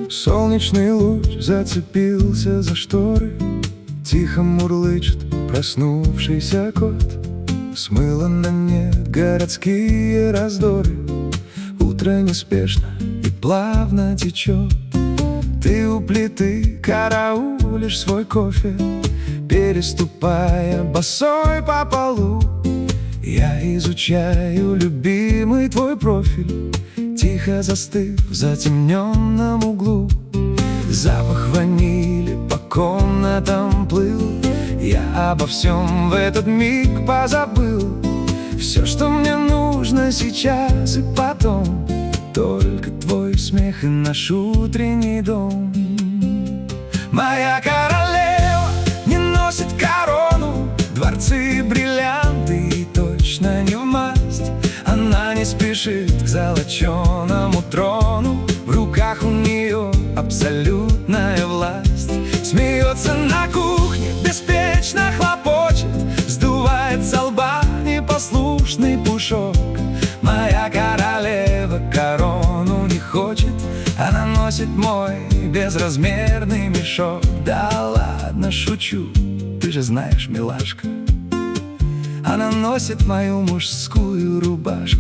Солнечный луч зацепился за шторы, тихо мурлычет проснувшийся кот. Смыло на нет городские раздоры, утро неспешно и плавно течет. Ты у плиты караулишь свой кофе, переступая босой по полу. Я изучаю любимый твой профиль, тихо застыв в затемненном углу. Запах ванили по комнатам плыл, я обо всем в этот миг позабыл. Все, что мне нужно сейчас и потом, только твой смех и наш утренний дом. Моя королева не носит корону, дворцы, бриллианты и точно не в масть. Она не спешит к золоченому трону, в руках у нее абсолютная власть. Смеется на кухне, беспечно хлопочет, сдувает со лба непослушный пушок. Моя королева корону не хочет, она носит мой безразмерный мешок. Да ладно, шучу, ты же знаешь, милашка, она носит мою мужскую рубашку.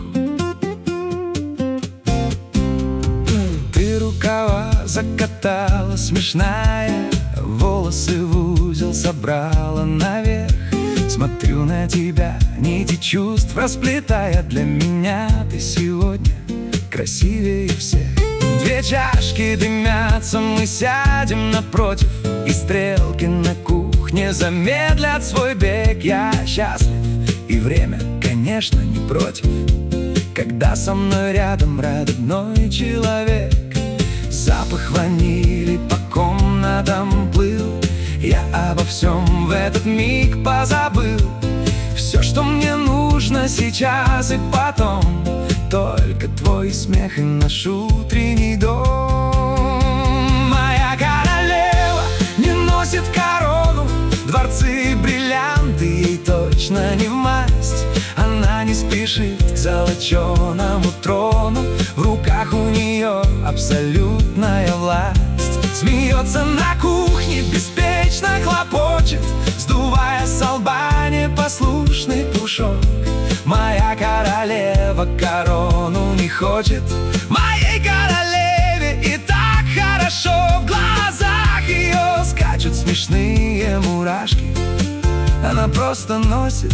Ты рукава закатала смешная, волосы в узел собрала наверх. Смотрю на тебя, нити чувств расплетая, для меня ты сегодня красивее всех. Две чашки дымятся, мы сядем напротив, и стрелки на кухне замедлят свой бег. Я счастлив, и время, конечно, не против, когда со мной рядом родной человек. Запах ванили по комнатам плыл, я обо всем в этот миг позабыл. Все, что мне нужно сейчас и потом, только твой смех и наш утренний дом. Моя королева не носит корону, дворцы, бриллианты ей точно не в масть. Она не спешит к золоченому трону, в руках у нее абсолютная власть. Смеется на кухне, беспечно хлопочет, сдувая со лба непослушный пушок. Моя королева корону не хочет, моей королеве и так хорошо. В глазах ее скачут смешные мурашки, она просто носит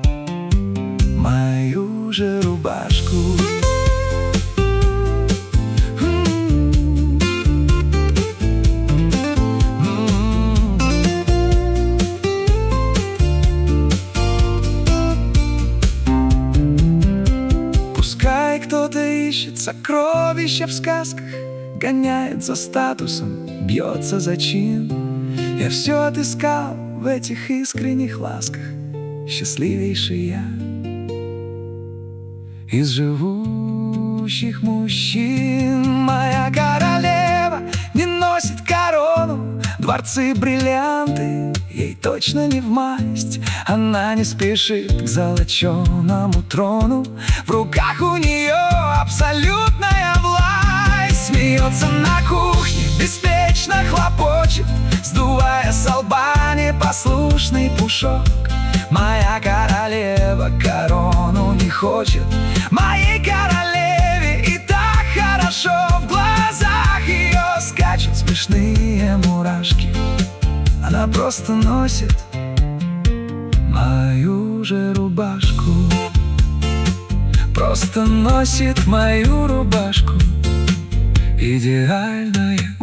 мою же рубашку. Пускай кто-то ищет сокровища в сказках, гоняет за статусом, бьется за чин. Я все отыскал в этих искренних ласках, счастливейший я из живущих мужчин. Моя королева не носит корону, дворцы, бриллианты ей точно не в масть. Она не спешит к золоченому трону, в руках у нее абсолютная власть. Смеется на кухне, беспечно хлопочет, сдувая со лба непослушный пушок. Моя королева корону не хочет, моей королеве и так хорошо. В глазах ее скачут смешные мурашки, она просто носит мою же рубашку. Просто носит мою рубашку, идеальная